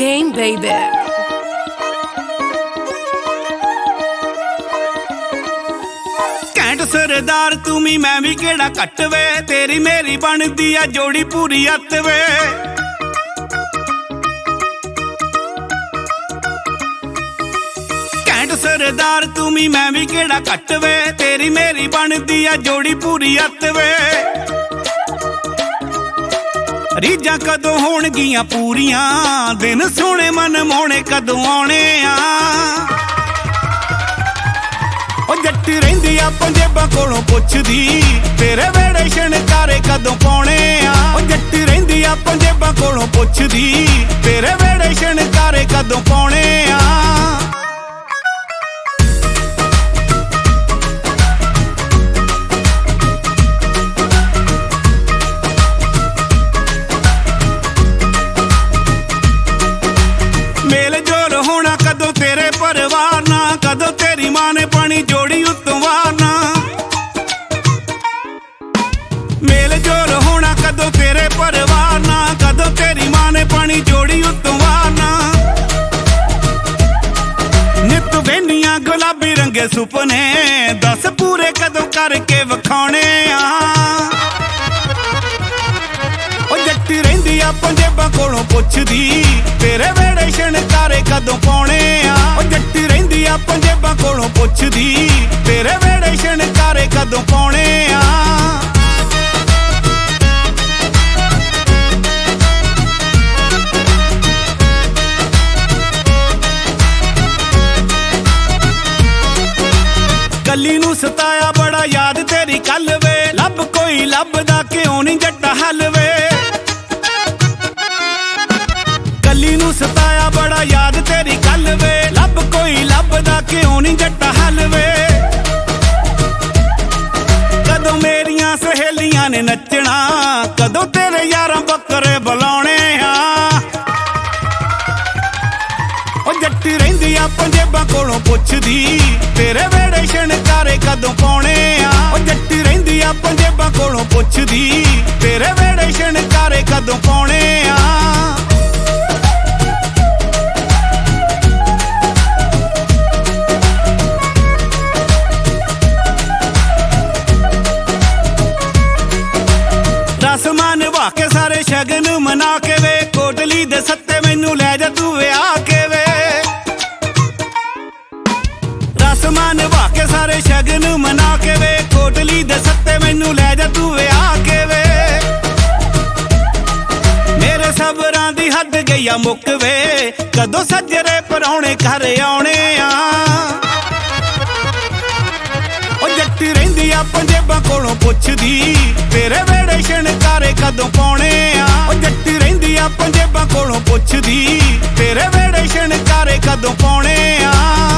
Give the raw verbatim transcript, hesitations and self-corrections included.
game, baby. ਘੈਂਟ ਸਰਦਾਰ ਤੂੰ ਵੀ ਮੈਂ ਵੀ ਕਿਹੜਾ ਘੱਟ ਵੇ, ਤੇਰੀ ਮੇਰੀ ਬਣਦੀ ਆ ਜੋੜੀ ਪੂਰੀ ਅੱਤ ਵੇ। ਘੈਂਟ ਸਰਦਾਰ ਤੂੰ ਵੀ ਮੈਂ ਵੀ ਕਿਹੜਾ ਘੱਟ ਵੇ, ਤੇਰੀ ਮੇਰੀ ਬਣਦੀ ਆ ਜੋੜੀ ਪੂਰੀ ਅੱਤ ਵੇ। ਰੀਝਾਂ ਕਦੋਂ ਹੋਣਗੀਆਂ ਪੂਰੀਆਂ, ਦਿਨ ਸੋਹਣੇ ਮਨ ਮੋਹਣੇ ਕਦੋਂ ਆਉਣੇ ਆ। ਉਹ ਜੱਟੀ ਰਹਿੰਦੀ ਆ ਪੰਜੇਬਾਂ ਕੋਲੋਂ ਪੁੱਛਦੀ, ਤੇਰੇ ਵੇੜੇ ਛਣਕਾਰੇ ਕਦੋਂ ਪਾਉਣੇ ਆ। ਉਹ ਜੱਟੀ ਰਹਿੰਦੀ ਆ ਪੰਜੇਬਾਂ ਕੋਲੋਂ ਪੁੱਛਦੀ, ਤੇਰੇ ਵੇੜੇ ਛਣਕਾਰੇ ਕਦੋਂ ਪਾਉਣੇ ਆ। ਮੇਲ ਜੋਲ ਹੋਣਾ ਕਦੋਂ ਤੇਰੇ ਪਰਿਵਾਰ ਨਾਲ, ਕਦੋਂ ਤੇਰੀ ਮਾਂ ਨੇ ਪਾਣੀ ਜੋੜੀ ਉੱਤੋਂ ਵਾਰਨਾ। ਮੇਲ ਜੋਲ ਹੋਣਾ ਕਦੋਂ ਤੇਰੇ ਪਰਿਵਾਰ ਨਾਲ, ਕਦੋਂ ਤੇਰੀ ਮਾਂ ਨੇ ਪਾਣੀ ਜੋੜੀ ਉੱਤੋਂ ਵਾਰਨਾ। ਨਿੱਤ ਵੇਨੀਆਂ ਗੁਲਾਬੀ ਰੰਗੇ ਸੁਪਨੇ, ਦੱਸ ਪੂਰੇ ਕਦੋਂ ਕਰਕੇ ਵਿਖਾਉਣੇ ਆ। ਉਹ ਜੱਟੀ ਰਹਿੰਦੀ ਆ ਪੰਜੇਬਾਂ ਕੋਲੋਂ ਪੁੱਛਦੀ, ਤੇਰੇ ਵੇੜੇ ਛਣਕਾਰੇ ਕਦੋਂ ਪਾਉਣੇ ਆ। ਉਹ ਜੱਟੀ ਰਹਿੰਦੀ ਆ ਪੰਜੇਬਾਂ ਕੋਲੋਂ ਪੁੱਛਦੀ, ਤੇਰੇ ਵੇੜੇ ਛਣਕਾਰੇ ਕਦੋਂ ਪਾਉਣੇ ਆ। ਕੱਲੀ ਨੂੰ ਸਤਾਇਆ ਬੜਾ ਯਾਦ ਤੇਰੀ ਕੱਲ ਵੇ, ਲੱਭ ਕੋਈ ਲੱਭਦਾ ਕਿਉਂ ਨਹੀਂ ਜੱਟਾ ਹੱਲ ਵੇ। ਕੱਲੀ ਨੂੰ ਸਤਾਇਆ ਬੜਾ ਯਾਦ ਤੇਰੀ ਕੱਲ ਵੇ, ਲੱਭ ਕੋਈ ਲੱਭਦਾ ਕਿਉਂ ਨਹੀਂ ਜੱਟਾ ਹੱਲ ਵੇ। ਕਦੋਂ ਮੇਰੀਆਂ ਸਹੇਲੀਆਂ ਨੇ ਨੱਚਣਾ, ਕਦੋਂ ਤੇਰੇ ਯਾਰਾਂ ਬੱਕਰੇ ਬੁਲਾਉਣੇ ਆ। ਉਹ ਜੱਟੀ ਰਹਿੰਦੀ ਆ ਪੰਜੇਬਾਂ ਕੋਲੋਂ ਪੁੱਛਦੀ, ਤੇਰੇ ਵੇੜੇ ਛਣਕਾਰੇ ਕਦੋਂ ਪਾਉਣੇ ਆ। ਉਹ ਜੱਟੀ ਰਹਿੰਦੀ ਆ ਪੰਜੇਬਾਂ ਕੋਲੋਂ ਪੁੱਛਦੀ, ਤੇਰੇ ਵੇੜੇ ਛਣਕਾਰੇ ਕਦੋਂ ਪਾਉਣੇ ਆ। ਰਸਮਾਂ ਨਿਭਾ ਕੇ ਸਾਰੇ ਸ਼ਗਨ ਮਨਾ ਕੇ ਵੇ, ਕੋਟਲੀ ਦੇ ਸੱਤੇ ਮੈਨੂੰ ਲੈ ਜਾ ਤੂੰ ਵਿਆਹ ਕੇ ਵੇ। ਰਸਮਾਂ ਨਿਭਾ ਕੇ ਸਾਰੇ ਸ਼ਗਨ ਮਨਾ ਕੇ ਵੇ, ਕੋਟਲੀ ਦੇ ਸੱਤੇ ਮੈਨੂੰ ਲੈ ਜਾ ਤੂੰ ਵਿਆਹ ਕੇ ਵੇ। ਮੇਰੇ ਸਬਰਾਂ ਦੀ ਹੱਦ ਗਈ ਆ ਮੁੱਕ ਵੇ, ਕਦੋਂ ਸੱਜਰੇ ਪਰਾਉਣੇ ਘਰ ਆਉਣੇ ਆ। ਉਹ ਜੱਟੀ ਰਹਿੰਦੀ ਆ ਪੰਜੇਬਾਂ ਕੋਲੋਂ ਪੁੱਛਦੀ, ਤੇਰੇ ਵੇੜੇ ਛਣਕਾਰੇ ਕਦੋਂ ਪਾਉਣੇ ਆ। ਉਹ ਜੱਟੀ ਰਹਿੰਦੀ ਆ ਪੰਜੇਬਾਂ ਕੋਲੋਂ ਪੁੱਛਦੀ, ਤੇਰੇ ਵੇੜੇ ਛਣਕਾਰੇ ਕਦੋਂ ਪਾਉਣੇ ਆ।